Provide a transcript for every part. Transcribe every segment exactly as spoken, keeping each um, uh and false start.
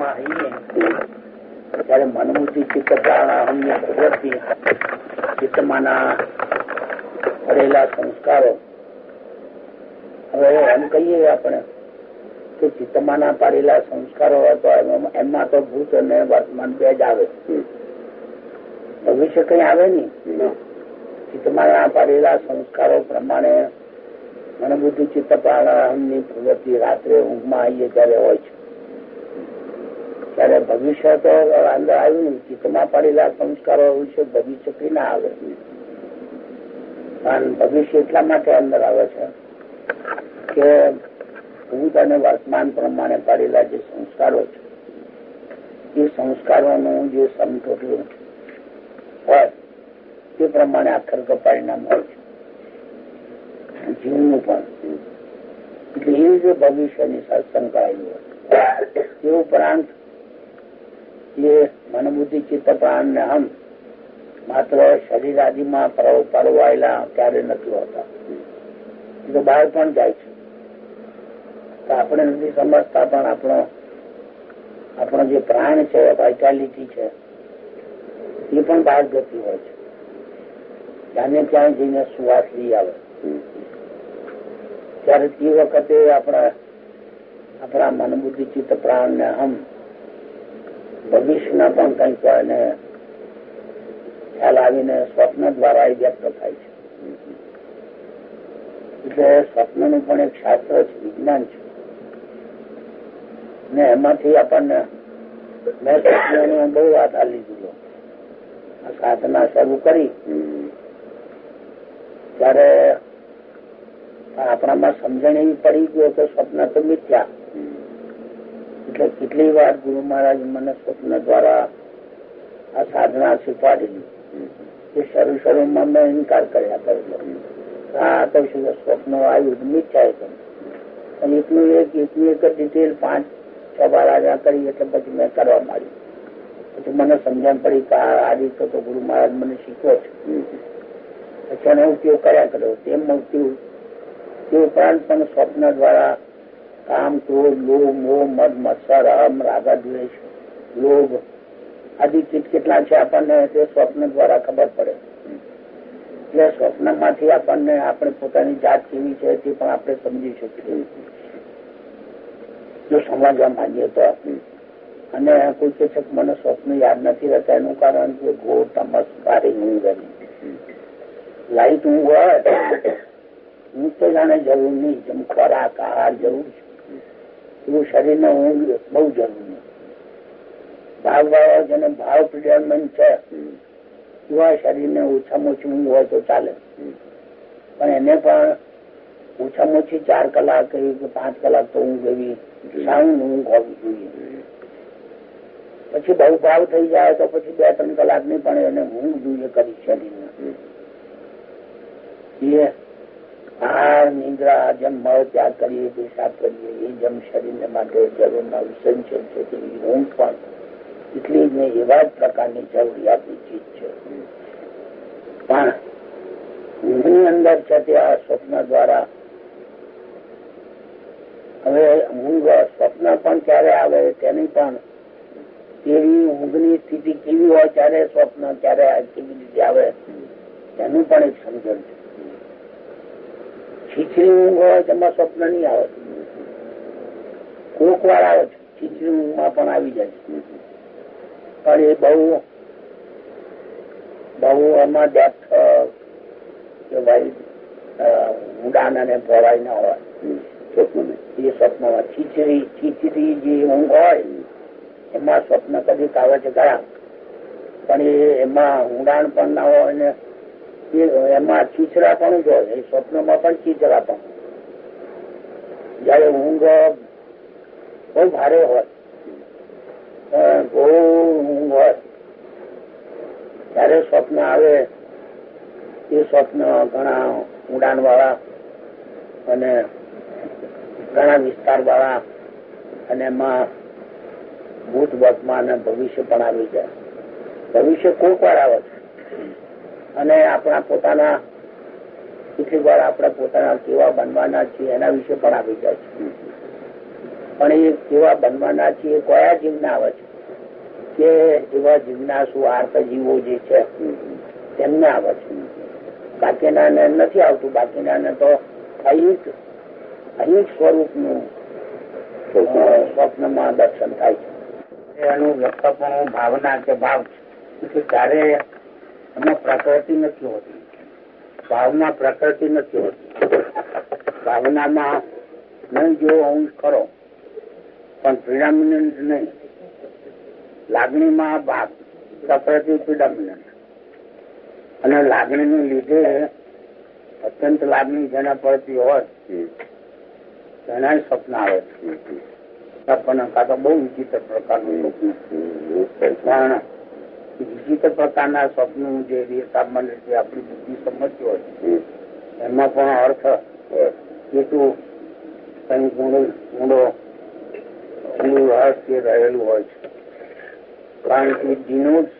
ઊંઘમાં આવીએ ત્યારે મનબુદ્ધિ ચિત્ત પ્રાણાયામની પ્રવૃત્તિ ચિત્તમાંના પડેલા સંસ્કારો, હવે એમ કહીએ આપણે કે ચિત્તમાંના પાડેલા સંસ્કારો હતા એમાં તો ભૂત અને વર્તમાન બે જ આવે, ભવિષ્ય કઈ આવે નહી. ચિત્તમાંના પાડેલા સંસ્કારો પ્રમાણે મનબુદ્ધિ ચિત્ત પ્રાણાયામની પ્રવૃત્તિ રાત્રે ઊંઘમાં આવીએ ત્યારે હોય છે. ત્યારે ભવિષ્ય તો અંદર આવ્યું નહીં. ચિત્તમાં પડેલા સંસ્કારો વિશે ભવિષ્ય કઈ ના આવે, કારણ ભવિષ્ય એટલા માટે અંદર આવે છે કે ભૂત અને વર્તમાન પ્રમાણે પડેલા જે સંસ્કારો છે એ સંસ્કારોનું જે સમટોટલું હોય તે પ્રમાણે આખર પરિણામ હોય છે જીવનું પણ. એટલે એ જે ભવિષ્યની સાથે સંકળાયેલું હોય તે ઉપરાંત એ મનબુદ્ધિ ચિત્ત પ્રાણ ને હમ માત્ર શરીર આદિમાં પરવાયેલા ત્યારે નથી હોતા, એ તો બહાર પણ જાય છે. તો આપણે નથી સમજતા પણ આપણો આપણો જે પ્રાણ છે, વાઇટાલિટી છે, એ પણ બહાર જતી હોય છે. જાને ત્યાં જઈને સુવાસ લઈ આવે ત્યારે તે વખતે આપણા આપણા મનબુદ્ધિ ચિત્ત પ્રાણ ને હમ ભવિષ્યના પણ કંઈક એને ખ્યાલ આવીને સ્વપ્ન દ્વારા એ વ્યક્ત થાય છે. એટલે સ્વપ્નનું પણ એક શાસ્ત્ર છે, વિજ્ઞાન છે, ને એમાંથી આપણને મેં સ્વપ્નનો બહુ આધાર લીધો. આ સાધના શરૂ કરી ત્યારે આપણામાં સમજણ એવી પડી ગયો કે સ્વપ્ન તો મિથ્યા. એટલે કેટલી વાર ગુરુ મહારાજ મને સ્વપ્ન દ્વારા આ સાધના શીખવાડેલી એ શરૂ શરૂમાં મેં ઇન્કાર કર્યા કરેલો. આ તો શું સ્વપ્નો આવ્યું મિથ્યા છે, પણ એટલું એક એટલું એક જ ડિટેલ પાંચ છ વાર આજ્ઞા કરી એટલે પછી મેં કરવા માંડ્યું. પછી મને સમજણ પડી કે આ રીતે તો ગુરુ મહારાજ મને શીખવો છે. પછી એનો ઉપયોગ કર્યા કર્યો. તેમ ઉપયોગ તે ઉપરાંત પણ સ્વપ્ન દ્વારા કામ, ક્રોધ, લોભ, મોહ, મદ, મત્સર, અહમ, રાગા, દ્વેષ, લોભ આદિ કેટલા છે આપણને તે સ્વપ્ન દ્વારા ખબર પડે. એટલે સ્વપ્નમાંથી આપણને આપણે પોતાની જાત કેવી છે તે પણ આપણે સમજી શકીએ જો સમજવા માંગીએ તો. અને કોઈ કે છે મને સ્વપ્ન યાદ નથી રહેતા એનું કારણ કે ઘોર તમસ કાળી ઊંઘ રહી. લાઈટ ઊંઘ હોય ઊંઘ તો જાણે જરૂર નહીં, જેમ ખોરાક આહાર જરૂર છે એવું શરીરને ઊંઘ બહુ જરૂરી. ભાવ ભાવ જેને ભાવ પ્રિડરમેન્ટ છે એવા શરીરને ઓછામાં ઓછી ઊંઘ હોય તો ચાલે, પણ એને પણ ઓછામાં ઓછી ચાર કલાક કે પાંચ કલાક તો ઊંઘ એવી સાઉન્ડ ઊંઘ હોવી જોઈએ. પછી બહુ ભાવ થઈ જાય તો પછી બે ત્રણ કલાક ની પણ એને ઊંઘ જોઈએ કરી શરીરને. એ આહાર નિંદ્રા જેમ મળ ત્યાગ કરીએ, પેશાબ કરીએ એ જેમ શરીરને માટે જરૂરના વિસંચય છે તેવી ઊંઘ પણ એટલી જ નહીં એવા જ પ્રકારની જરૂરિયાતની ચીજ છે. પણ ઊંઘની અંદર છે તે આ સ્વપ્ન દ્વારા હવે ઊંઘ સ્વપ્ન પણ ક્યારે આવે તેની પણ તેવી ઊંઘની સ્થિતિ કેવી હોય ત્યારે સ્વપ્ન ક્યારે કેવી રીતે આવે તેનું પણ એક સમજણ છે. છીછરી ઊંઘ હોય તેમાં સ્વપ્ન નહીં આવે, કોક વાર આવે છે, છીછરી ઊંઘમાં પણ આવી જાય છે, પણ એ બહુ બહુ એમાં ડેપ્થ કે ભાઈ ઉડાન અને પહોળાઈ ના હોય એ સ્વપ્નમાં. છીછરી છીછરી જે ઊંઘ હોય એમાં સ્વપ્ન કદીક આવે છે ખરા, પણ એ એમાં ઊંડાણ પણ ના હોય ને એમાં છીછરા પણ જ હોય. એ સ્વપ્નમાં પણ છીછરા પણ. જયારે ઊંઘ બહુ ભારે હોય, બહુ ઊંઘ હોય ત્યારે સ્વપ્ન આવે. એ સ્વપ્ન ઘણા ઊંડાણ વાળા અને ઘણા વિસ્તાર વાળા અને એમાં ભૂત વર્તમાન અને ભવિષ્ય પણ આવી જાય. ભવિષ્ય કોક વાર આવે છે અને આપણા પોતાના કેટલીક વાર આપણે પોતાના કેવા બનવાના છીએ એના વિશે પણ આવી જાય છે. પણ એ કેવા બનવાના છે એ કયા જીવના આવે છે કે એવા જીજ્ઞાસુ આર્ત જીવો જે છે તેમને આવે છે. બાકીના ને નથી આવતું. બાકીના ને તો અહિત અહિત સ્વરૂપનું સ્વપ્નમાં દર્શન થાય છે. એનું વ્યક્તપણું ભાવના કે ભાવ છે. ત્યારે એમાં પ્રકૃતિ નથી હોતી, ભાવમાં પ્રકૃતિ નથી હોતી. ભાવનામાં નહીં જેવો અંશ ખરો પણ પ્રિડામિનન્ટ નહીં. લાગણીમાં ભાગ પ્રકૃતિ પ્રિડામિનન્ટ, અને લાગણીને લીધે અત્યંત લાગણી જેના પડતી હોય તેના સ્વપ્ન આવે છે. આપણને કાં બહુ વિચિત્ર પ્રકારનું સ્વપ્ન, કારણ વિચિત્ર પ્રકારના સ્વપ્ન જે સામાન્ય રીતે આપણી બુદ્ધિ સમજતી હોય એમાં પણ અર્થ એટલું કઈ ઊંડો ઊંડો ઊંડું રહસ્ય રહેલું હોય છે. કારણ કે denotes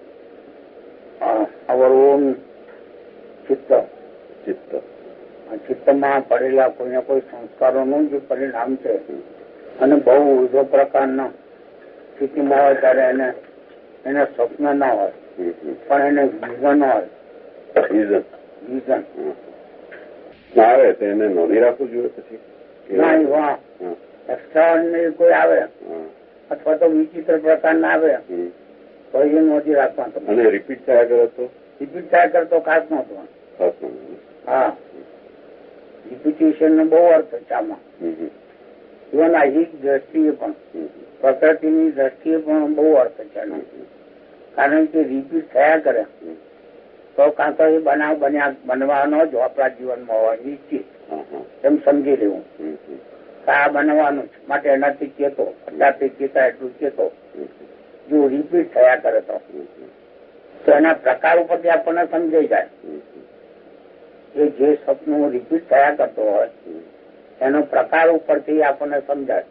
our own ચિત્ત ચિત્ત ચિત્તમાં પડેલા કોઈને કોઈ સંસ્કારોનું જે પરિણામ છે. અને બહુ ઉર્ધ્વ પ્રકારના સ્થિતિમાં હોય ત્યારે એને એને સ્વપ્ન ના હોય પણ એને વિઝન હોય. વિઝન વિઝન આવે તો એને નોંધી રાખવું જોઈએ. પછી ના વાહ એક્સ્ટ્રાઓર્ડિનરી કોઈ આવે અથવા તો વિચિત્ર પ્રકારના આવે તો એ નોંધી રાખવાનું. અને રિપીટ થયા કરે તો રિપીટ થયા કરે તો ખાસ નહોતું. હા, રિપીટેશન નો બહુ અર્થ છે આમાં. ઇવન આહિક દ્રષ્ટિએ પણ પ્રકૃતિની દ્રષ્ટિએ પણ બહુ અર્થ છે. કારણ કે રિપીટ થયા કરે તો કાં તો એ બનાવ બન્યા બનવાનો જ આપણા જીવનમાં હોય નિશ્ચિત એમ સમજી લેવું. આ બનવાનું છે માટે એનાથી ચેતો, અત્યારથી ચેતા એટલું ચેતો. જો રિપીટ થયા કરે તો તો એના પ્રકાર ઉપરથી આપણને સમજાઈ જાય કે જે સપનું રિપીટ થયા કરતો હોય એનો પ્રકાર ઉપરથી આપણને સમજાય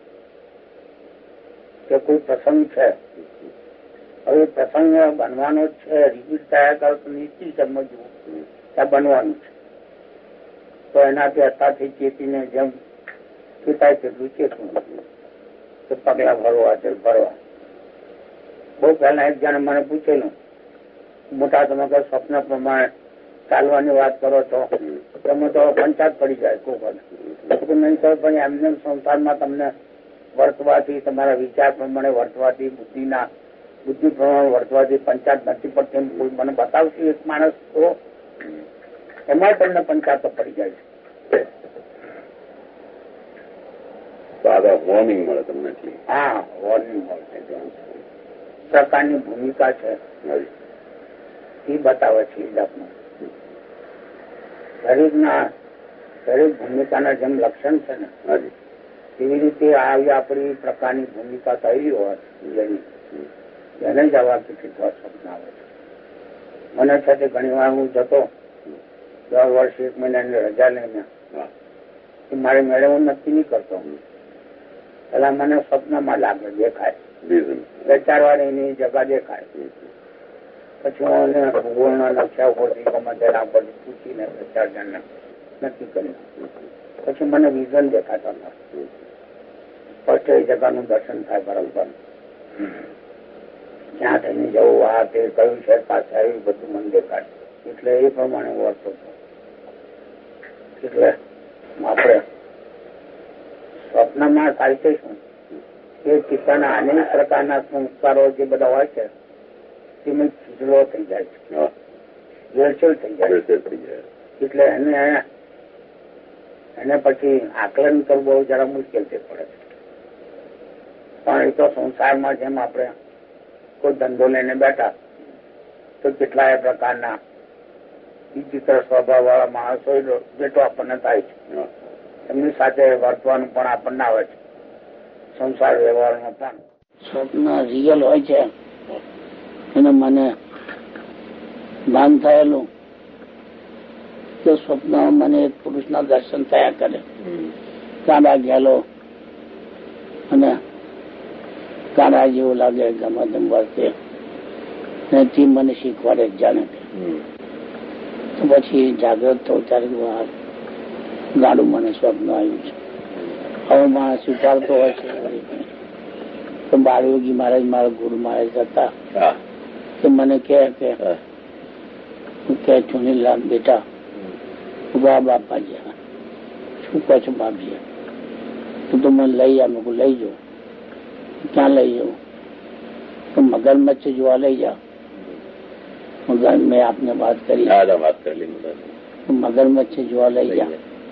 કે કોઈ પ્રસંગ છે. હવે પ્રસંગ બનવાનો જ છે, રિપીટ થયા કરે તો નિશ્ચિત સમજવું ત્યાં બનવાનું છે. તો એનાથી અત્યારથી ચેતીને જેમ ચેતાય તેટલું ચેતવું કે પગલા ભરવા છે ભરવા. બહુ પહેલા એક જણે મને પૂછેલું, મોટા તમે કહો સ્વપ્ન પ્રમાણે ચાલવાની વાત કરો છો તમે તો પંચાયત પડી જાય કોઈ નહીં તો પણ એમને સંસારમાં તમને વર્તવાથી, તમારા વિચાર પ્રમાણે વર્તવાથી, બુદ્ધિના બુદ્ધિ પ્રમાણે વર્તવાથી પંચાયત નથી પડતી કોઈ મને બતાવશે એક માણસ તો એમાં તમને પંચાયતો પડી જાય છે. દાદા વોર્નિંગ મળે તમને. હા, વોર્નિંગ મળે. પ્રકારની ભૂમિકા છે એ બતાવે છે. દરેકના દરેક ભૂમિકાના જેમ લક્ષણ છે ને એવી રીતે આવી આપણી પ્રકારની ભૂમિકા થયેલી હોય જેની એને જ આવા કેટલીક સ્વપ્ન આવે છે. મને છે તે ઘણી વાર હું જતો દર વર્ષ એક મહિનાની રજા લઈને મારે મેળે હું નક્કી નહીં કરતો. પેલા મને સ્વપ્નમાં લાગે દેખાય, બે ચાર વાર એની જગા દેખાય. પછી હું ભૂગોળના નકશા ઉપરથી કમતેરા પરથી પૂછીને બે ચાર જણને નક્કી કર્યું. પછી મને વિઝન દેખાતા હતા. સ્પષ્ટ એ જગાનું દર્શન થાય બરાબર. ક્યાં થઈને જવું, આ તે કયું છે પાસે આવ્યું બધું મને દેખાય. એટલે એ પ્રમાણે વર્તો હતો. એટલે આપણે સ્વપ્નમાં થાય છે શું કે ચિત્તના અનેક પ્રકારના સંસ્કારો જે બધા હોય છે તેમાં ખીચડો થઈ જાય છે, વેરછેળ થઈ જાય છે. એટલે એને એને પછી આકલન કરવું બહુ જરા મુશ્કેલ થઈ પડે છે. પણ એ તો સંસારમાં જેમ આપણે કોઈ ધંધો લઈને બેઠા તો કેટલાય પ્રકારના વિચિત્ર સ્વભાવ વાળા માણસો જેટલો આપણને થાય છે એમની સાથે વર્તવાનું પણ આપણને આવે છે. સંસાર વ્યવહારમાં પણ સ્વપ્ન રિયલ હોય છે એને મને ભાન થયેલું કે સ્વપ્નમાં મને એક પુરુષના દર્શન થયા કરે, કાંડા ઘેલો અને કાંડા જેવું લાગે ગમે તેમ વર્તે એથી મને શીખવાડે જાણે. તો પછી જાગ્રત થયું ત્યારે ગાડું મને સ્વપ્ન આવ્યું છે. આવો માણસ સ્વીકારતો હોય છે. તો બાળયોગી મહારાજ મારા ગુરુ મહારાજ હતા કે મને કહે કે હું કે ચુનીલાલ બેટા ઉભા બાપાજી શું કહો છો બાપજી? તું તો મને લઈ જા. મેં લઈ જાઉં. ક્યાં લઈ જાઉં? તો મગરમચ્છ જોવા લઈ જા. મગર મેં આપને વાત કરી વાત કરી મગરમચ્છ જોવા લઈ જા.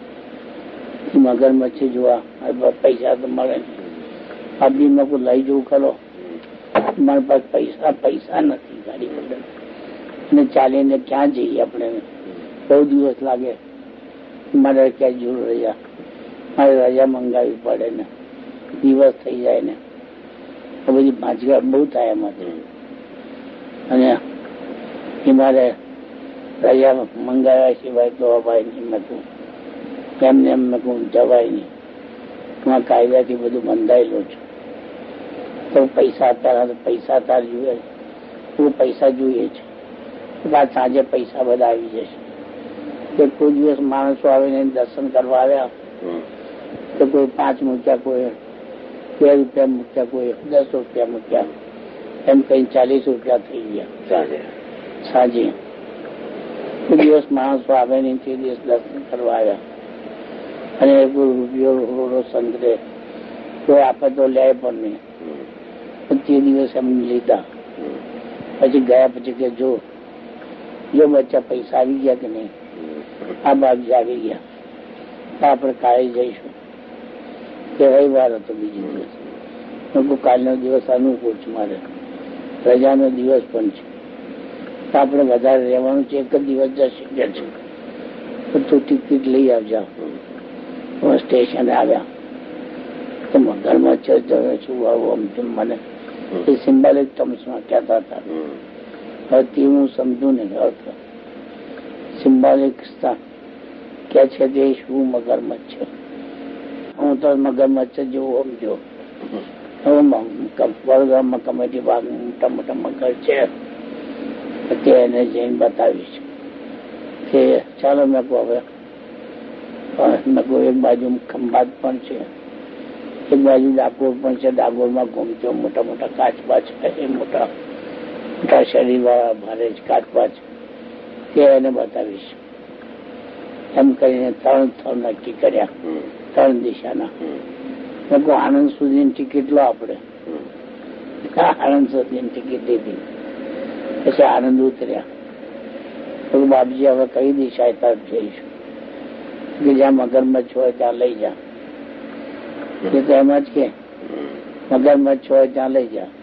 મગરમચ્છ જોવા પૈસા તો મળે આપ બી મેં લઈ જવું ખરો. મારી પાસે પૈસા પૈસા નથી ગાડી વગર અને ચાલીને ક્યાં જઈએ આપણે? બહુ દિવસ લાગે. મારે ક્યાં જોર રજા મારે રજા મંગાવવી પડે ને દિવસ થઈ જાય ને બધી ભાંચગાટ બહુ થાય એમાંથી. અને એ મારે રજા મંગાવ્યા સિવાય તો અપાય નહીં. મેં કહું એમને એમ મેં કહું જવાય નહીં. હું કાયદાથી બધું બંધાયેલું છું. તો પૈસા અત્યારે પૈસા તાર જોઈએ હું પૈસા જોઈએ છે. બાદ સાંજે પૈસા બધા આવી જશે. કે કોઈ દિવસ માણસો આવીને દર્શન કરવા આવ્યા તો કોઈ પાંચ મૂક્યા, કોઈ બે રૂપિયા મૂક્યા, કોઈ દસ રૂપિયા મૂક્યા, એમ કઈ ચાલીસ રૂપિયા થઈ ગયા સાંજે. કોઈ દિવસ માણસો આવે નહીં તે દિવસ દર્શન કરવા આવ્યા અને કોઈ રૂપિયો રોડો સંતરે કોઈ આપે તો લે પણ નહીં. તે દિવસ એમ લીધા. પછી ગયા પછી કે જો જો બચ્ચા પૈસા આવી ગયા કે નહીં? આ બાબજી આવી ગયા. આપણે કાલે જઈશું. કે રવિવાર હતો બીજો દિવસ. કાલનો દિવસ અનુકૂળ છે મારે, રજાનો દિવસ પણ છે. આપણે વધારે રહેવાનું છે. એક જ દિવસ જશે કે છે તો તું ટિકિટ લઈ આવજા. સ્ટેશને આવ્યા તો મગરમચ્છ છું આવું આમ મને એ સિમ્બોલિક ટર્મ્સમાં કહેતા હતા. હવે તે હું સમજુ નહીં. અર્થ સિમ્બોલિક કે છે તે શું મગરમચ્છ છે? હું તો મગરમચ્છ જેવું સમજો. વડોદરામાં કમેટી ભાગ મોટા મોટા મગર છે તે એને જઈને બતાવીશ કે ચાલો મેં કહું હવે મેં કહું એક બાજુ ખંભાત પણ છે, એક બાજુ ડાકોર પણ છે. ડાકોરમાં ઘૂમતો મોટા મોટા કાચબા છે, મોટા મોટા શરીર વાળા ભારે કાચબા છે તે એને બતાવીશ. એમ કરીને ત્રણ સ્થળ નક્કી કર્યા, ત્રણ દિશાના. મેં કહું આણંદ સુધીની ટિકિટ લો આપણે. આણંદ સુધીની ટિકિટ લીધી. પછી આનંદ ઉતર્યા. તો બાપજી હવે કઈ દિશા તરફ જઈશું? કે જ્યાં મગરમચ્છ હોય ત્યાં લઈ જા. એ તો એમ જ કે મગરમચ્છ હોય ત્યાં લઈ જા.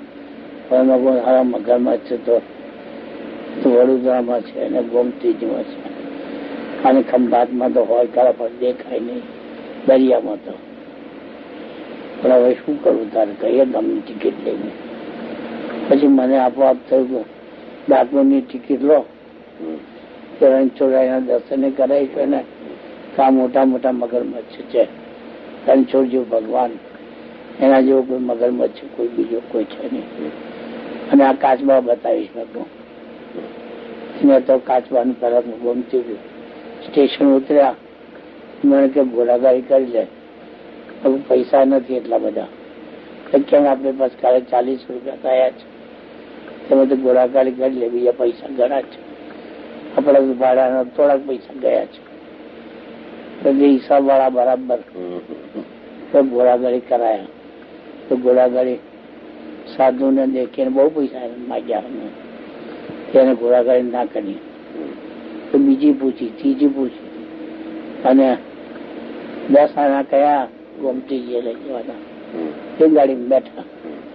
હવે હા મગરમચ્છ તો વડોદરામાં છે અને ગોમતીજીમાં છે અને ખંભાતમાં તો હોય ખરા પણ દેખાય નહીં દરિયામાં તો. પણ હવે શું કરવું તારે? કહીએ ગમની ટિકિટ લઈને. પછી મને આપોઆપ થયું કે ડાકોરની ટિકિટ લો કે રણછોડરાયના દર્શને કરાવીશું ને કા મોટા મોટા મગરમચ્છ છે. રણછોડજી ભગવાન એના જેવો કોઈ મગરમચ્છ કોઈ બીજો કોઈ છે નહીં. અને આ કાચબા બતાવીશ. મેં કહું મેં તો કાચબાનું તરફ ગમતી સ્ટેશન ઉતર્યા. મને કે ઘોડાગાડી કરી લે. પૈસા નથી એટલા બધા. કેમ આપણે બસ કાલે ચાલીસ રૂપિયા થયા છે તમે તો ઘોડાગાડી કરી લે. બીજા પૈસા ઘણા છે આપણા ભાડાના થોડાક પૈસા ગયા છે. હિસાબ વાળા બરાબર તો ઘોડાગાડી કરાયા. તો ઘોડાગાડી સાધુને દેખીને બહુ પૈસા માગ્યા. તેને ઘોડાગાડી ના કરી. તો બીજી પૂછી, ત્રીજી પૂછી અને દસ આના કયા ગોમતીજીએ લઈ જવાના એ ગાડીમાં બેઠા.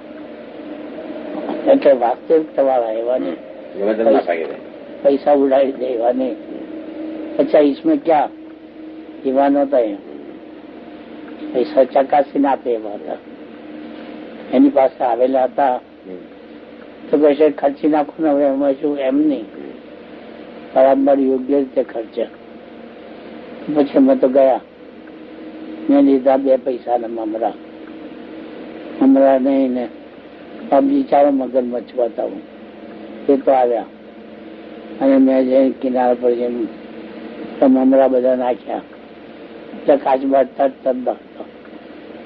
એટલે વાસ્તવિક તમારા એવા નહીં, પૈસા ઉડાડી દે એવા નહીં. અચ્છા इसमें क्या એવા નહોતા. એમ પૈસા ચકાસીને આપે એવા હતા. એની પાસે આવેલા હતા તો કશે ખર્ચી નાખો ને હવે એમાં શું? એમ નહીં, બરાબર યોગ્ય રીતે ખર્ચે. પછી અમે તો ગયા. મેં લીધા બે પૈસા ને મમરા. મમરા નહીં ને પબજી ચાલો મગરમચ્છ બતાવું. એ તો આવ્યા અને મેં જઈને કિનારા પર જઈને મમરા બધા નાખ્યા. એટલે કાચબા તરત તરત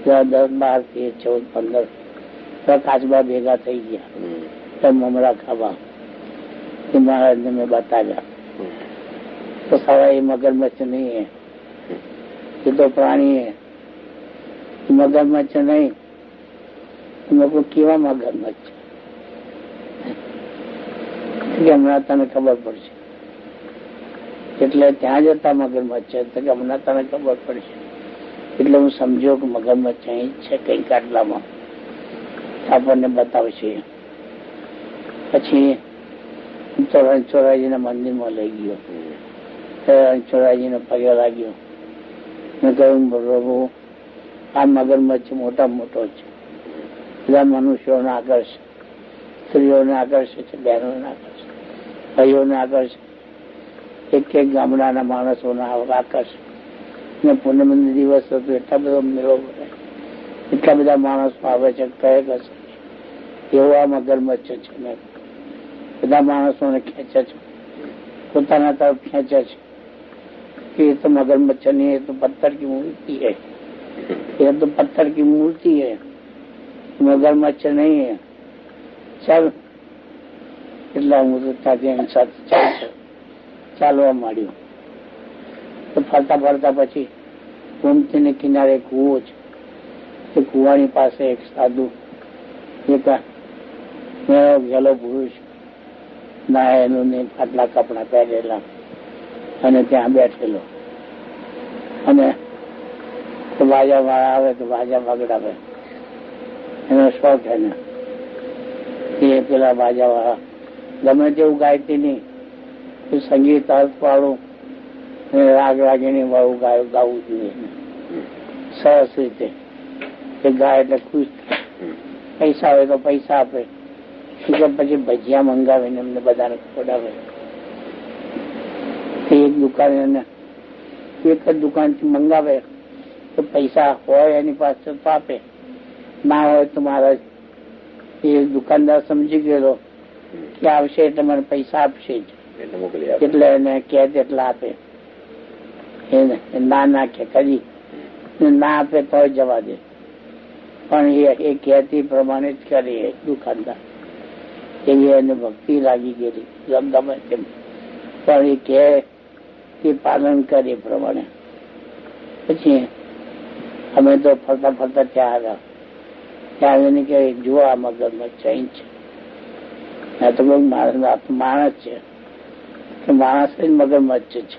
દસ બાર તેર ચૌદ પંદર કાચબા ભેગા થઈ ગયા મમરા ખાવા એ મહારાજને મેં બતાવ્યા તો સારા એ મગરમચ્છ નહીં હે, એ તો પ્રાણી હે, મગરમચ્છ નહીં. મેં કેવા મગરમચ્છ હમણાં તને ખબર પડશે. એટલે ત્યાં જતા મગરમચ્છ છે કે હમણાં તને ખબર પડશે. એટલે હું સમજ્યો કે મગરમચ્છ અહીં જ છે કઈ કાટલામાં, આપણને બતાવશે. પછી તો રણછોડરાયજીના મંદિરમાં લઈ ગયો. રણછોડરાયજીને પગે લાગ્યો. મેં કહ્યું પ્રભુ આ મગરમચ્છ મોટા મોટો છે, બધા મનુષ્યોને આકર્ષે, સ્ત્રીઓને આકર્ષે છે, બહેનોને આકર્ષે, ભાઈઓને આકર્ષે, એક એક ગામડાના માણસોને આકર્ષે. ને પૂનમનો દિવસ હતો એટલા બધો મેળો ભરાય, એટલા બધા માણસો આવે છે કહે કશે એવો આ મગરમચ્છ છે. મેં બધા માણસોને ખેંચે છે, પોતાના તરફ ખેંચે છે કે એ તો મગરમચ્છ નહીં, એ તો પથ્થર की मूर्ति है, ये तो पत्थर की मूर्ति है, मगरमच्छ नहीं है. ચાલ એટલે હું તો ત્યાં સાથે ચાલવા માંડ્યું. તો ફરતા ફરતા પછી ગોમતીને કિનારે કૂવો છે. તે કૂવાની પાસે એક સાધુ એક ગયેલો પુરુષ નાયેલું ને ફાટલા કપડા પહેરેલા અને ત્યાં બેઠેલો. અને બાજા વાળા આવે તો બાજા વગડાવે, એનો શોખ એને. એ પેલા બાજા વાળા ગમે તેવું ગાયતી નહીં, સંગીત અર્થ વાળું રાગ રાગીણી વાળું ગાયું ગાવું જોઈએ સરસ રીતે. એ ગાય એટલે ખુશ થાય. પૈસા હોય તો પૈસા આપે, પછી ભજીયા મંગાવીને એમને બધાને ખવડાવે. એક દુકાન એક જ દુકાનથી મંગાવે તો પૈસા હોય એની પાસે તો આપે, ના હોય તો મારા એ દુકાનદાર સમજી ગયેલો કે આવશે એટલે મને પૈસા આપશે જ, એટલે એને કે એટલા આપે. એને ના નાખે કદી ના આપે તો જવા દે, પણ એ કહેતી પ્રમાણે જ કરે દુકાનદાર. એવી એને ભક્તિ લાગી ગયેલી ગમે તેમ, પણ એ કહે એ પાલન કરે પ્રમાણે. પછી અમે તો ફરતા ફરતા ત્યાં આવ્યા. ત્યાં આવીને કે જુઓ આ મગરમચ્છ અહીં છે. આ તો બહુ માણસ છે કે માણસ જ મગરમચ્છ છે.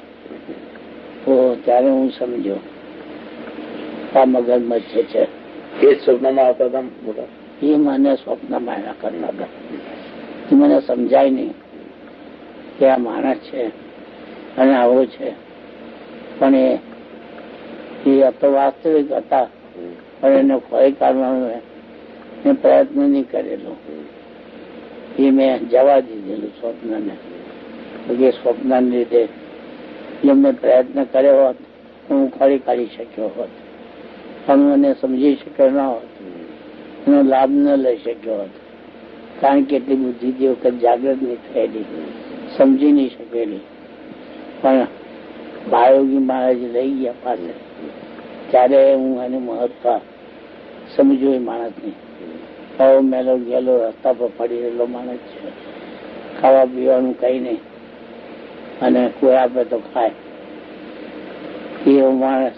તો ત્યારે હું સમજ્યો આ મગરમચ્છ છે. એ સ્વપ્નમાં આવતા હતા મોટા, એ મને સ્વપ્નમાં આવ્યા કરતા હતા. એ મને સમજાય નહીં કે આ માણસ છે અને આવો છે, પણ એ તો વાસ્તવિક હતા. પણ એને ભય કાઢવાનો મેં પ્રયત્ન નહીં કરેલો. એ મેં જવા દીધેલું સ્વપ્નને. એ સ્વપ્નને લીધે જો મેં પ્રયત્ન કર્યો હોત તો હું ખરી કાઢી શક્યો હોત, પણ મને સમજી શક્યો ન હોત, એનો લાભ ન લઈ શક્યો હોત. કારણ કે એટલી બુદ્ધિ તે વખત જાગૃત નહીં થયેલી, સમજી નહીં શકેલી. પણ બાયોગી મહારાજ લઈ ગયા પાસે, ત્યારે હું એને મહત્વ સમજ્યો. એ માણસને ભાવ મેલો ગયેલો રસ્તા પર પડી રહેલો માણસ છે, ખાવા પીવાનું કઈ નહીં, અને કોઈ આપે તો ખાય એવો માણસ.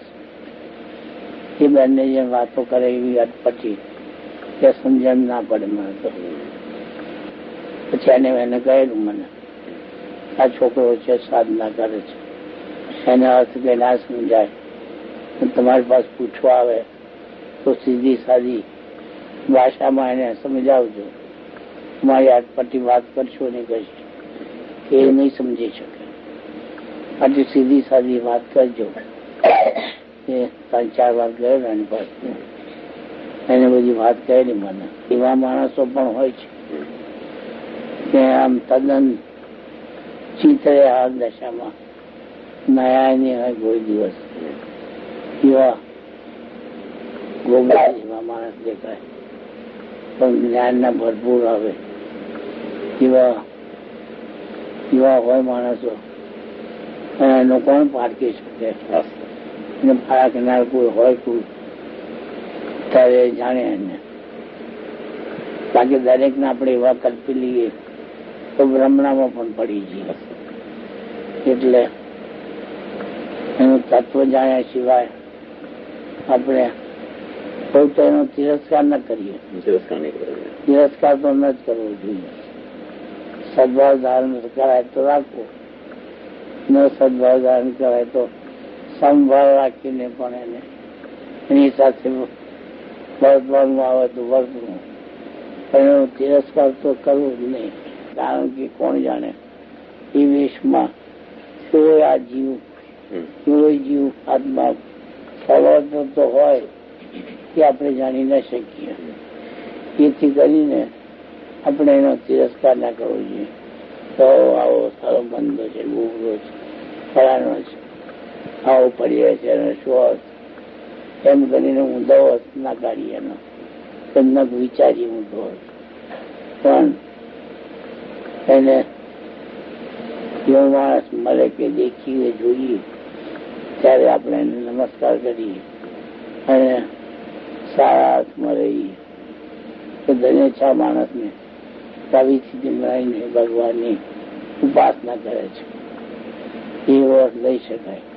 એ બંને જે વાતો કરે એવી અટપટી કે સમજણ ના પડે મને તો. પછી એને એને કહેલું મને આ છોકરો છે સાધના કરે છે, એને અર્થ કે ના સમજાય, તમારી પાસે પૂછવા આવે તો સીધી સાદી ભાષામાં એને સમજાવજો. મારી અટપટી વાત કરશો નહીં કહીશ એ નહીં સમજી શકે, આટલી સીધી સાદી વાત કરજો. એ ત્રણ ચાર વાર ગયો એની પાસે, એને બધી વાત કહેલી મને. એવા માણસો પણ હોય છે કે આમ તદ્દન ચિત્રે હાલ દશામાં નયા નહીં હોય કોઈ દિવસ. એવા ગોબરા જેવા માણસ દેખાય પણ જ્ઞાનના ભરપૂર આવે એવા એવા હોય માણસો. એનો કોણ પારખી શકે? એને પારખનાર કોઈ હોય કોઈ ત્યારે જાણે એને. બાકી દરેક ને આપણે એવા કલ્પી લઈએ તો ભ્રમણામાં પણ પડી જઈએ. એટલે એનું તત્વ જાણ્યા સિવાય આપણે કોઈ એનો તિરસ્કાર ન કરીએ. તિરસ્કાર તો ન જ કરવો જોઈએ. સદભાવ ધારણ કરાય તો રાખવો, ન સદભાવ ધારણ કરાય તો સંભાળ રાખીને પણ એને એની સાથે વર્તવાનું આવે તો વર્તવું, પણ એનો તિરસ્કાર તો કરવો જ નહીં. કારણ કે કોણ જાણે એ વિશ્વમાં કેવો આ જીવ, કેવો જીવ આત્મા સર્વત્ર તો હોય કે આપણે જાણી ન શકીએ. એથી કરીને આપણે એનો તિરસ્કાર ના કરવો જોઈએ. તો આવો સારો બંધો છે, ગુગરો છે, ફળાનો છે, આવો પડીએ છે એનો શું એમ કરીને ઊંધો ના કાઢીએ એનો ન વિચારીએ ઊંધો. પણ એને જો માણસ મળે કે દેખીએ જોઈએ ત્યારે આપણે એને નમસ્કાર કરીએ અને સારા હાથમાં રહીએ તો ધન્ય છ માણસને કવિથી મળીને ભગવાનની ઉપાસના કરે છે. એ વર્ત લઈ શકાય.